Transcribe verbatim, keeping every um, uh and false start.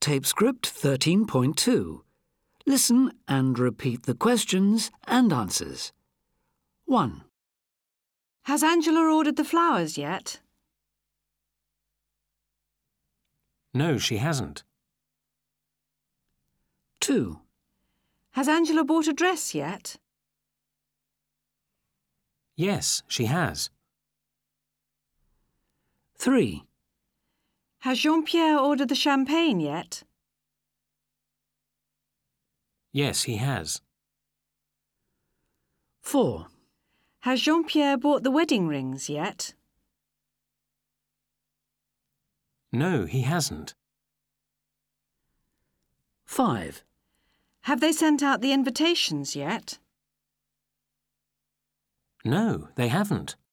Tape Script thirteen point two. Listen and repeat the questions and answers. one. Has Angela ordered the flowers yet? No, she hasn't. two. Has Angela bought a dress yet? Yes, she has. three. Has Jean-Pierre ordered the champagne yet? Yes, he has. four. Has Jean-Pierre bought the wedding rings yet? No, he hasn't. five. Have they sent out the invitations yet? No, they haven't.